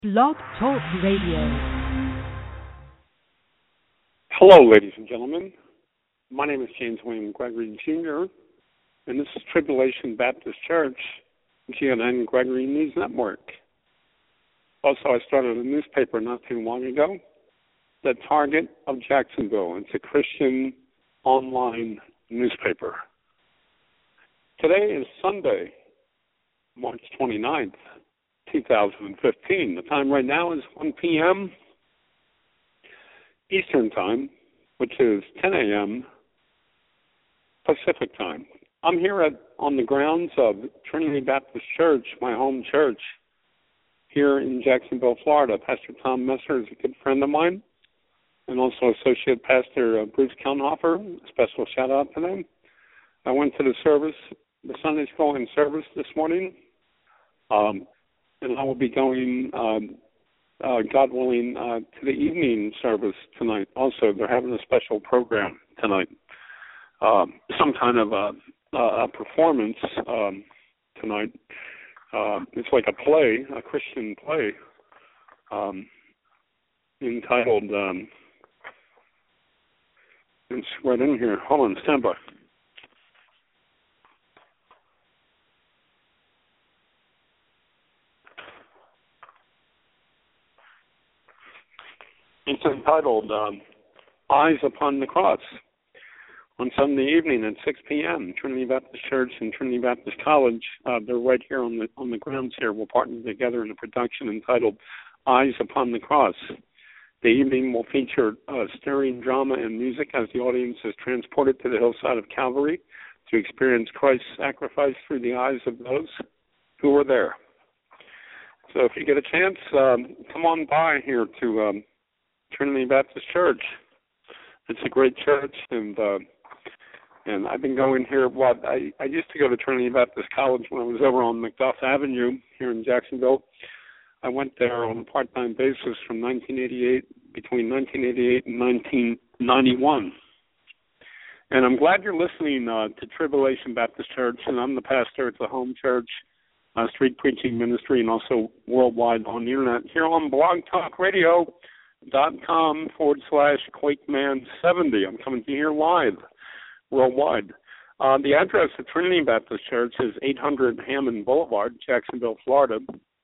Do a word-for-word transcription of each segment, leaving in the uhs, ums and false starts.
Blog Talk Radio. Hello, ladies and gentlemen. My name is James William Gregory, Junior, and this is Tribulation Baptist Church, G N N Gregory News Network. Also, I started a newspaper not too long ago, The Target of Jacksonville. It's a Christian online newspaper. Today is Sunday, March twenty-ninth, two thousand fifteen. The time right now is one p.m. Eastern Time, which is ten a.m. Pacific Time. I'm here at on the grounds of Trinity Baptist Church, my home church, here in Jacksonville, Florida. Pastor Tom Messer is a good friend of mine, and also Associate Pastor uh, Bruce Kelnhofer. A special shout-out to them. I went to the service, the Sunday school in service this morning, um, and I will be going, um, uh, God willing, uh, to the evening service tonight. Also, they're having a special program tonight, um, some kind of a, a performance um, tonight. Uh, it's like a play, a Christian play, um, entitled, um, it's right in here. Hold on, stand by. It's entitled um, Eyes Upon the Cross. On Sunday evening at six p.m., Trinity Baptist Church and Trinity Baptist College, uh, they're right here on the on the grounds here. We'll partner together in a production entitled Eyes Upon the Cross. The evening will feature uh, stirring drama and music as the audience is transported to the hillside of Calvary to experience Christ's sacrifice through the eyes of those who were there. So if you get a chance, um, come on by here to um, Trinity Baptist Church. It's a great church, and uh, and I've been going here. What I, I used to go to Trinity Baptist College when I was over on Macduff Avenue here in Jacksonville. I went there on a part-time basis from nineteen eighty-eight, between nineteen eighty-eight and nineteen ninety-one. And I'm glad you're listening uh, to Tribulation Baptist Church, and I'm the pastor at the home church, uh, street preaching ministry, and also worldwide on the internet here on Blog Talk Radio. dot com forward slash Quakeman seventy. I'm coming to you here live, worldwide. Uh, the address of Trinity Baptist Church is eight hundred Hammond Boulevard, Jacksonville, Florida,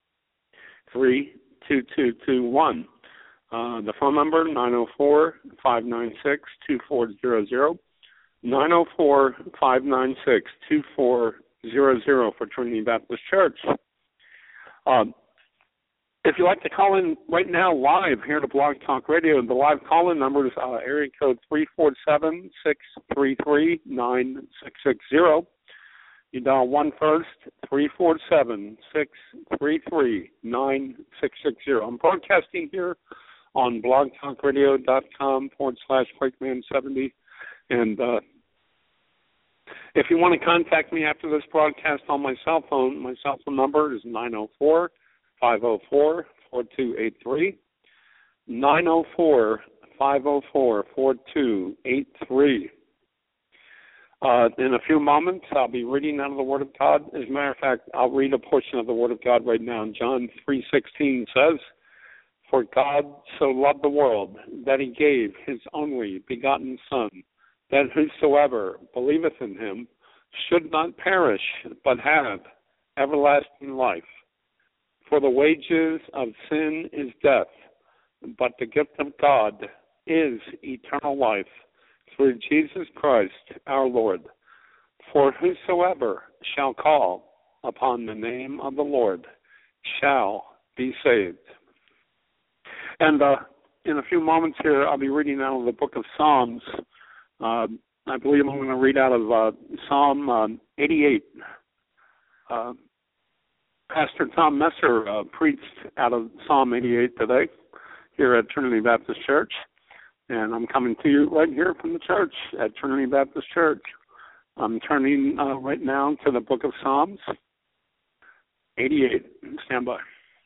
three two two two one. Uh, the phone number, nine oh four, five nine six, two four zero zero, nine oh four, five nine six, two four zero zero for Trinity Baptist Church. Um, If you'd like to call in right now live here to Blog Talk Radio, the live call-in number is uh, area code three four seven, six three three, nine six six zero. You dial one first, three four seven, six three three, nine six six zero. I'm broadcasting here on blogtalkradio.com forward slash Quakeman seventy. And uh, if you want to contact me after this broadcast on my cell phone, my cell phone number is nine oh four, five oh four, four two eight three, nine oh four, five oh four, four two eight three. Uh, in a few moments, I'll be reading out of the Word of God. As a matter of fact, I'll read a portion of the Word of God right now. John three sixteen says, "For God so loved the world that he gave his only begotten Son, that whosoever believeth in him should not perish, but have everlasting life. For the wages of sin is death, but the gift of God is eternal life through Jesus Christ our Lord. For whosoever shall call upon the name of the Lord shall be saved." And uh, in a few moments here, I'll be reading out of the book of Psalms. Uh, I believe I'm going to read out of uh, Psalm um, eighty-eight. Uh, Pastor Tom Messer uh, preached out of Psalm eighty-eight today here at Trinity Baptist Church, and I'm coming to you right here from the church at Trinity Baptist Church. I'm turning uh, right now to the book of Psalms eighty-eight. Stand by.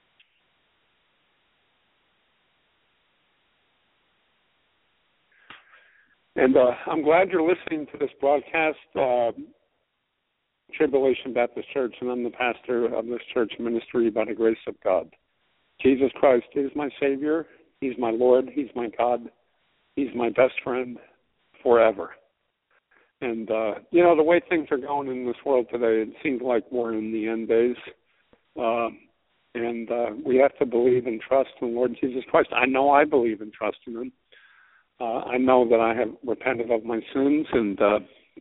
And uh, I'm glad you're listening to this broadcast. Uh, Tribulation Baptist Church, and I'm the pastor of this church ministry by the grace of God. Jesus Christ is my Savior. He's my Lord. He's my God. He's my best friend forever. And, uh, you know, the way things are going in this world today, it seems like we're in the end days. Um, and uh, we have to believe and trust in the Lord Jesus Christ. I know I believe and trust in Him. Uh, I know that I have repented of my sins, and uh,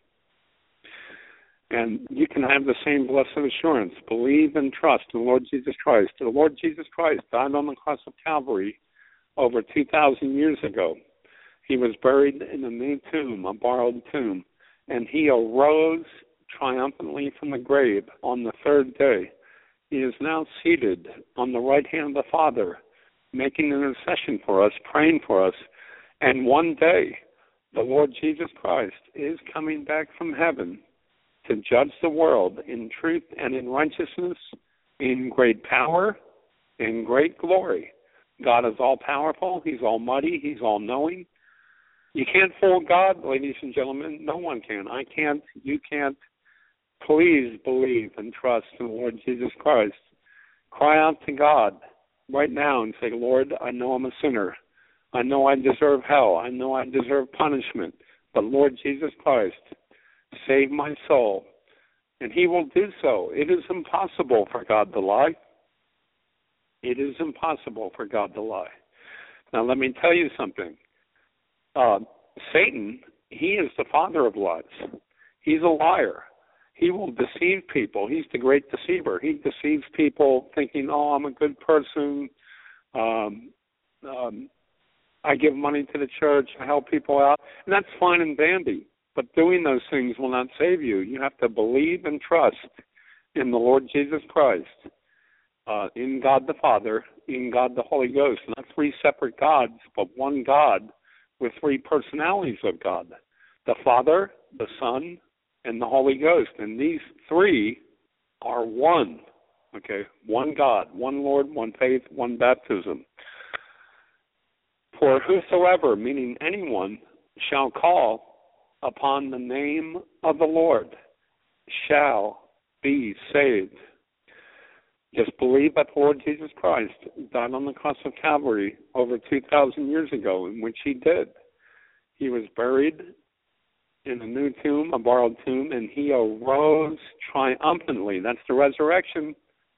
and you can have the same blessed assurance. Believe and trust in the Lord Jesus Christ. The Lord Jesus Christ died on the cross of Calvary over two thousand years ago. He was buried in a new tomb, a borrowed tomb, and He arose triumphantly from the grave on the third day. He is now seated on the right hand of the Father, making an intercession for us, praying for us. And one day, the Lord Jesus Christ is coming back from heaven to judge the world in truth and in righteousness, in great power, in great glory. God is all-powerful. He's almighty. He's all-knowing. You can't fool God, ladies and gentlemen. No one can. I can't. You can't. Please believe and trust in the Lord Jesus Christ. Cry out to God right now and say, Lord, I know I'm a sinner. I know I deserve hell. I know I deserve punishment. But Lord Jesus Christ, save my soul. And He will do so. It is impossible for God to lie. It is impossible for God to lie. Now let me tell you something. Uh, Satan, he is the father of lies. He's a liar. He will deceive people. He's the great deceiver. He deceives people thinking, oh, I'm a good person. Um, um, I give money to the church. I help people out. And that's fine and dandy. But doing those things will not save you. You have to believe and trust in the Lord Jesus Christ, uh, in God the Father, in God the Holy Ghost. Not three separate gods, but one God with three personalities of God, the Father, the Son, and the Holy Ghost. And these three are one, okay? One God, one Lord, one faith, one baptism. For whosoever, meaning anyone, shall call upon the name of the Lord shall be saved. Just believe that the Lord Jesus Christ died on the cross of Calvary over two thousand years ago, in which He did. He was buried in a new tomb, a borrowed tomb, and He arose triumphantly. That's the resurrection.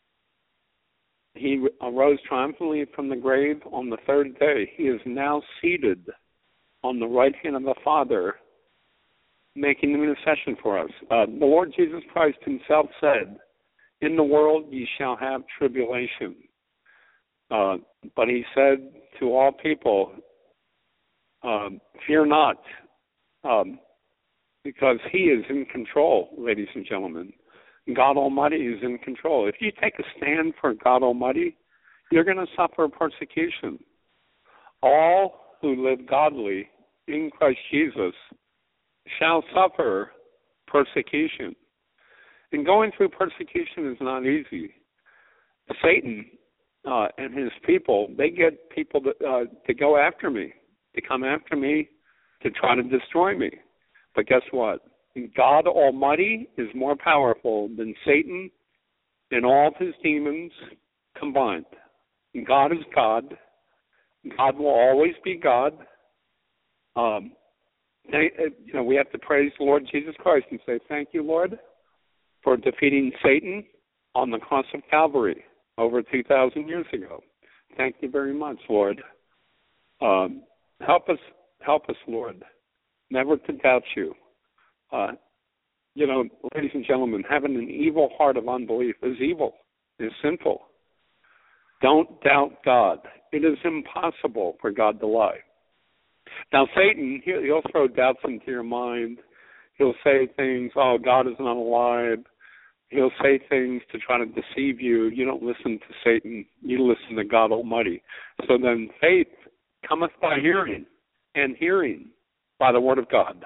He arose triumphantly from the grave on the third day. He is now seated on the right hand of the Father, making an intercession for us. Uh, the Lord Jesus Christ Himself said, in the world ye shall have tribulation. Uh, but He said to all people, um, fear not, um, because He is in control, ladies and gentlemen. God Almighty is in control. If you take a stand for God Almighty, you're going to suffer persecution. All who live godly in Christ Jesus shall suffer persecution. And going through persecution is not easy. Satan uh, and his people, they get people to, uh, to go after me, to come after me, to try to destroy me. But guess what? God Almighty is more powerful than Satan and all of his demons combined. God is God. God will always be God. Um, they, you know, we have to praise the Lord Jesus Christ and say, thank you, Lord, for defeating Satan on the cross of Calvary over two thousand years ago. Thank you very much, Lord. Um, help us, help us, Lord, never to doubt you. Uh, you know, ladies and gentlemen, having an evil heart of unbelief is evil, is sinful. Don't doubt God. It is impossible for God to lie. Now, Satan, he'll, he'll throw doubts into your mind. He'll say things, oh, God is not alive. He'll say things to try to deceive you. You don't listen to Satan. You listen to God Almighty. So then faith cometh by hearing, and hearing by the word of God.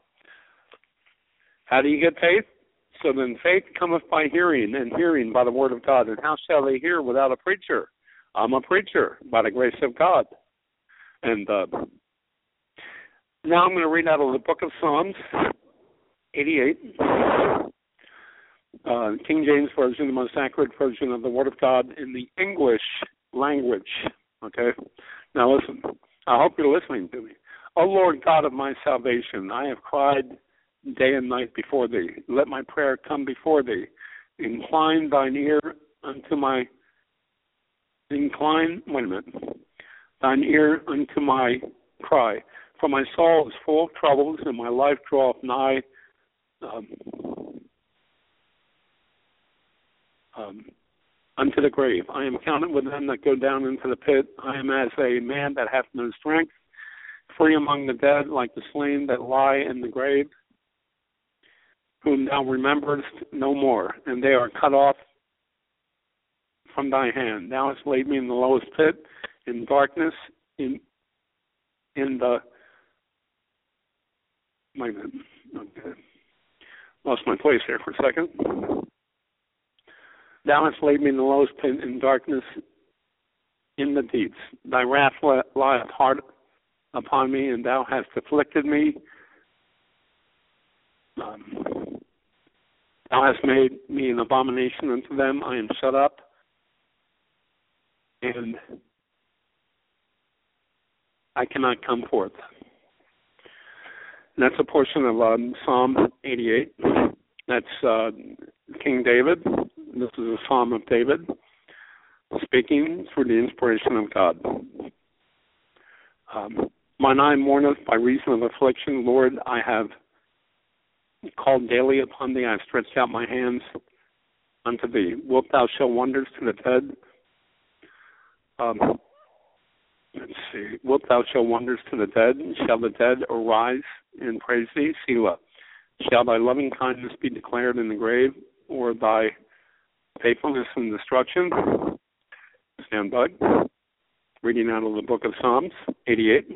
How do you get faith? So then faith cometh by hearing, and hearing by the word of God. And how shall they hear without a preacher? I'm a preacher by the grace of God. And uh, now I'm going to read out of the book of Psalms, eighty-eight. Uh, King James Version, the most accurate version of the Word of God in the English language. Okay? Now listen. I hope you're listening to me. O Lord God of my salvation, I have cried day and night before thee. Let my prayer come before thee. Incline thine ear unto my incline wait a minute. Thine ear unto my cry. For my soul is full of troubles, and my life draweth nigh um, um, unto the grave. I am counted with them that go down into the pit. I am as a man that hath no strength, free among the dead, like the slain that lie in the grave, whom thou rememberest no more, and they are cut off from thy hand. Thou hast laid me in the lowest pit, in darkness, in in the my okay. Lost my place here for a second. Thou hast laid me in the lowest pit, in darkness, in the deeps. Thy wrath lieth hard upon me, and thou hast afflicted me. Um, thou hast made me an abomination unto them. I am shut up, and I cannot come forth. And that's a portion of um, Psalm eighty-eight. That's uh, King David. This is a Psalm of David, speaking through the inspiration of God. Um, Mine eye mourneth by reason of affliction. Lord, I have called daily upon thee. I have stretched out my hands unto thee. Wilt thou show wonders to the dead? Um, let's see. Wilt thou show wonders to the dead? Shall the dead arise and praise thee? Selah. Shall thy loving kindness be declared in the grave, or thy faithfulness in destruction? Stand by. Reading out of the book of Psalms, eighty-eight.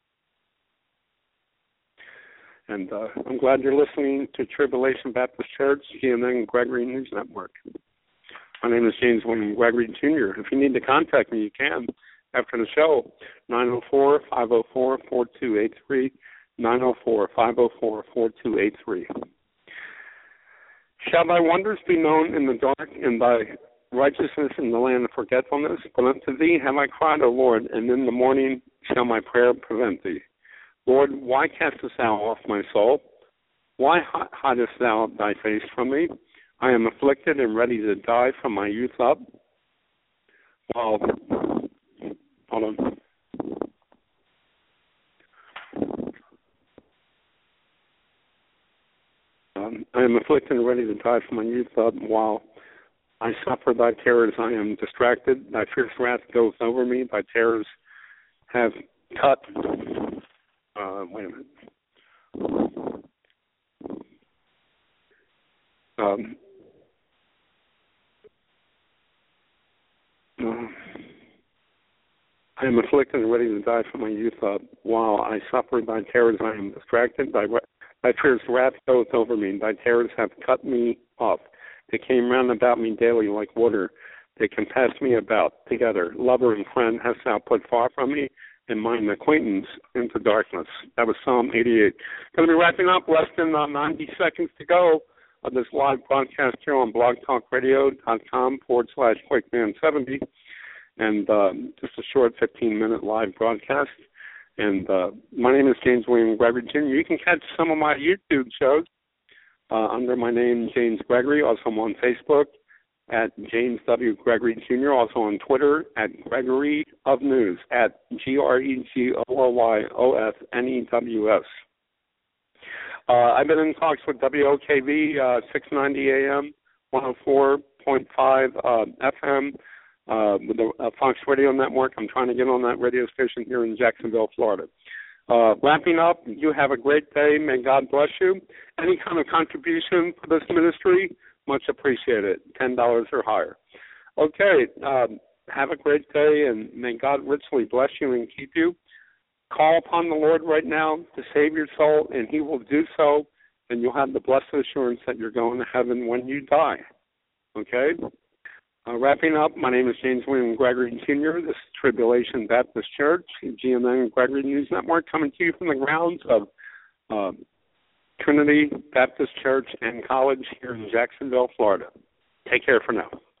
And uh, I'm glad you're listening to Tribulation Baptist Church, G M N Gregory News Network. My name is James William Gregory, Junior If you need to contact me, you can after the show, nine oh four, five oh four, four two eight three, nine oh four, five oh four, four two eight three. Shall thy wonders be known in the dark, and thy righteousness in the land of forgetfulness? But unto thee have I cried, O Lord, and in the morning shall my prayer prevent thee. Lord, why castest thou off my soul? Why hidest thou thy face from me? I am afflicted and ready to die from my youth up. Well, hold on. Um, I am afflicted and ready to die from my youth up, while I suffer thy terrors. I am distracted. Thy fierce wrath goes over me. Thy terrors have cut. Uh, wait a minute. Um, uh, I am afflicted and ready to die from my youth up. While I suffer thy terrors, I am distracted. Thy, thy fierce wrath goeth over me. Thy terrors have cut me off. They came round about me daily like water. They compass me about together. Lover and friend hast thou put far from me, and mine acquaintance into darkness. That was Psalm eighty-eight. Going to be wrapping up, less than uh, ninety seconds to go of this live broadcast here on blogtalkradio.com forward slash QuakeMan70. And um, just a short fifteen-minute live broadcast. And uh, my name is James William Gregory, Junior You can catch some of my YouTube shows uh, under my name, James Gregory. Also, I'm on Facebook at James W. Gregory, Junior Also on Twitter at Gregory of News, at G R E G O R Y O F N E W S. Uh, I've been in talks with W O K V, uh, six ninety A M, one oh four point five uh, F M, uh, with the uh, Fox Radio Network. I'm trying to get on that radio station here in Jacksonville, Florida. Uh, wrapping up, you have a great day. May God bless you. Any kind of contribution for this ministry, much appreciated, ten dollars or higher. Okay, um, have a great day, and may God richly bless you and keep you. Call upon the Lord right now to save your soul, and he will do so, and you'll have the blessed assurance that you're going to heaven when you die. Okay? Uh, wrapping up, my name is James William Gregory, Junior This is Tribulation Baptist Church, G M N Gregory News Network, coming to you from the grounds of uh, Trinity Baptist Church and College here in Jacksonville, Florida. Take care for now.